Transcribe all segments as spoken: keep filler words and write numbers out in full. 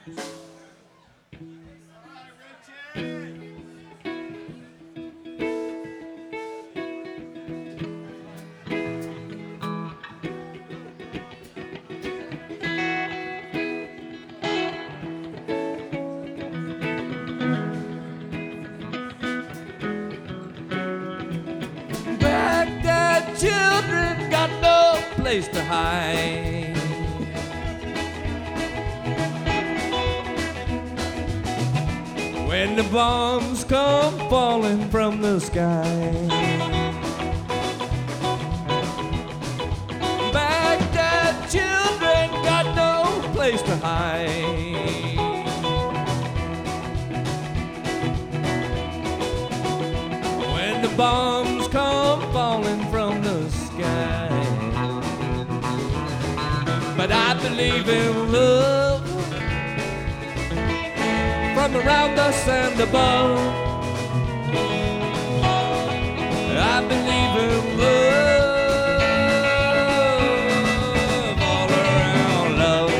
Baghdad children got no place to hide. When the bombs come falling from the sky, Baghdad children got no place to hide. When the bombs come falling from the sky, but I believe in love from around us and above. I believe in love all around love.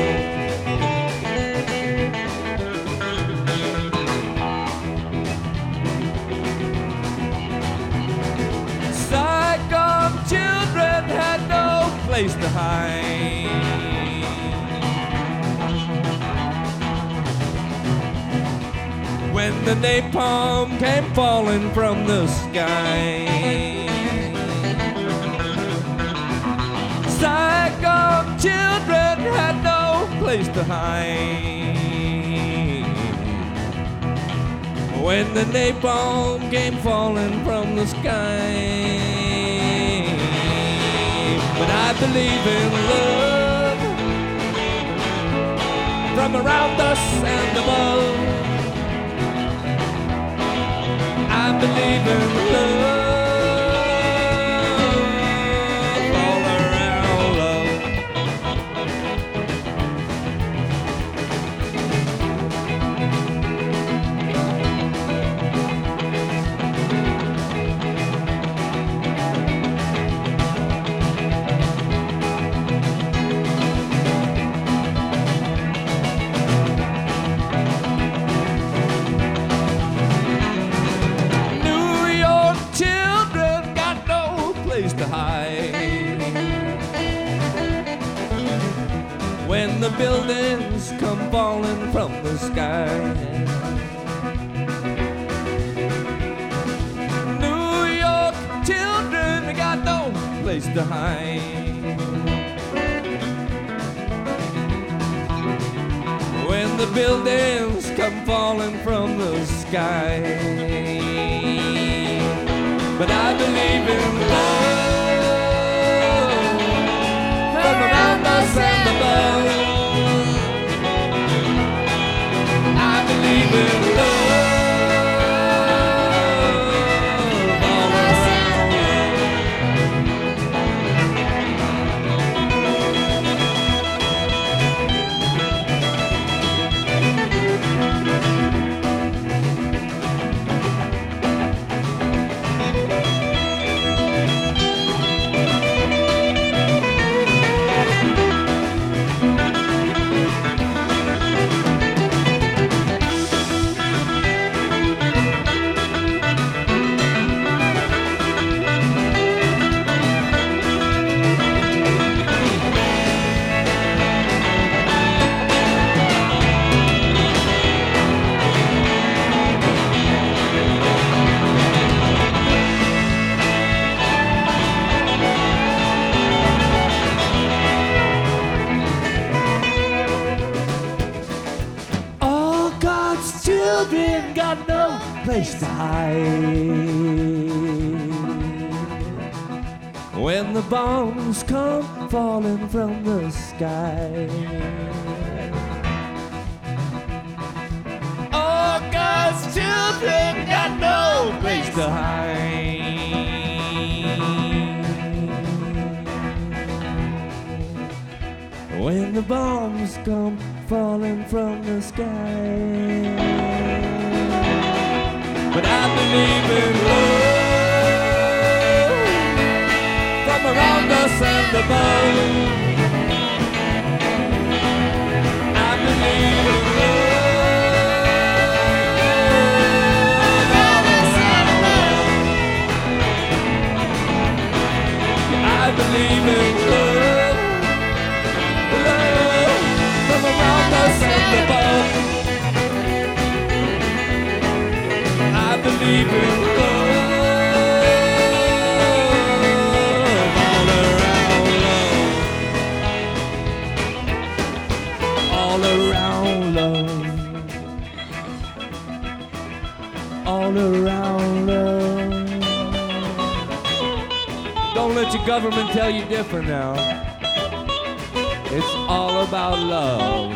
Saigon children had no place to hide. When the napalm came falling from the sky, Saigon children had no place to hide. When the napalm came falling from the sky, but I believe in love from around us and above. I believe in love all around love. To hide when the buildings come falling from the sky. New York children got no place to hide when the buildings come falling from the sky. But I believe in love from around us and above. I believe in love all around children got no place to hide when the bombs come falling from the sky. Oh, God's children got no place to hide when the bombs come falling from the sky. But I believe in love from around us and above. I believe in love. all around love, all around love. Don't let your government tell you different now. It's all about love.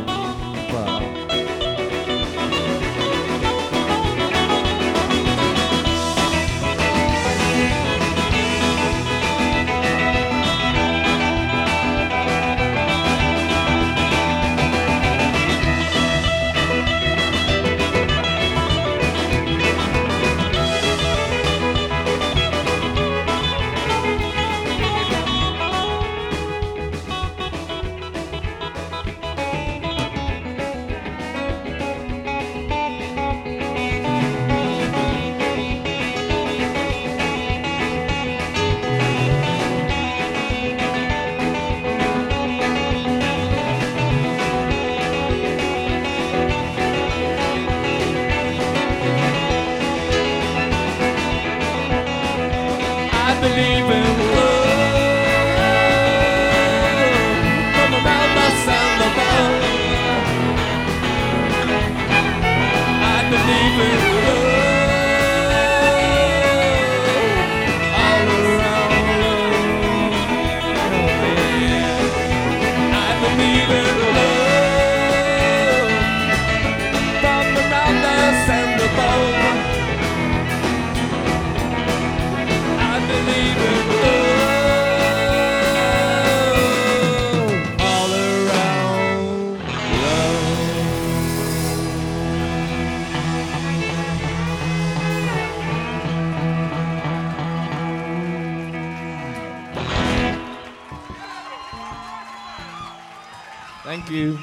Thank you.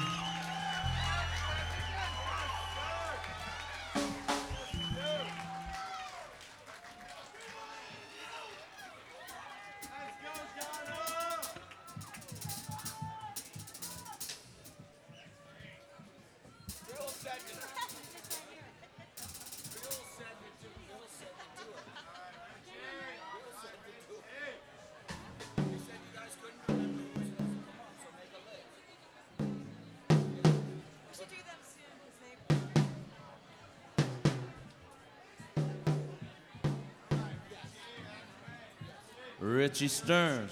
Richie Stearns.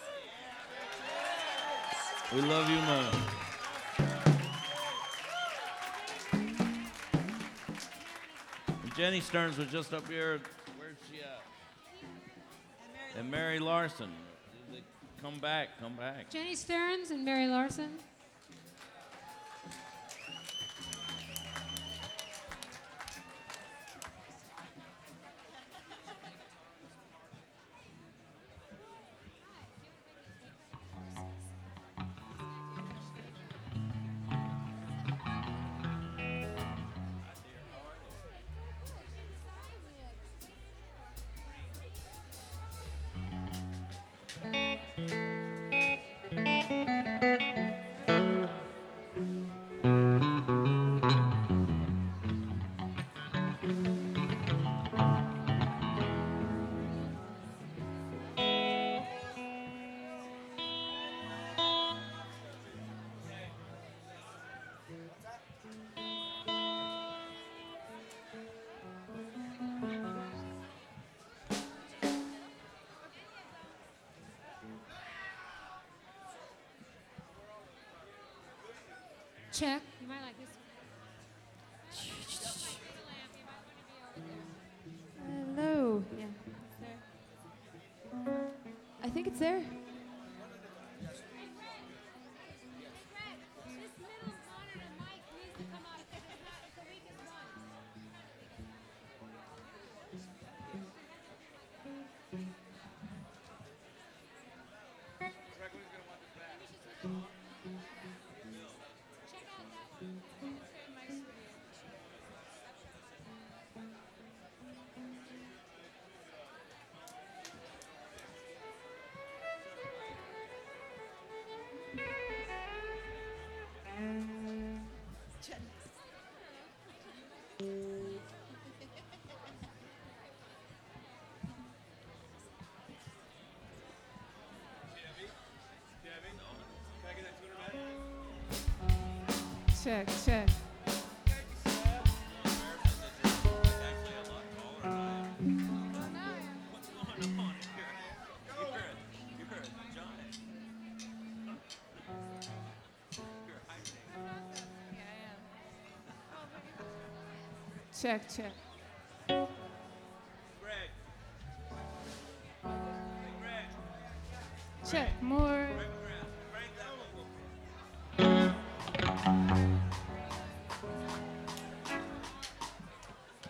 We love you, man. And Jenny Stearns was just up here. Where's she at? And Mary Larson. Come back, come back. Jenny Stearns and Mary Larson. Check. You might like this one. Hello. Yeah. There. I think it's there. check, check. Check, check.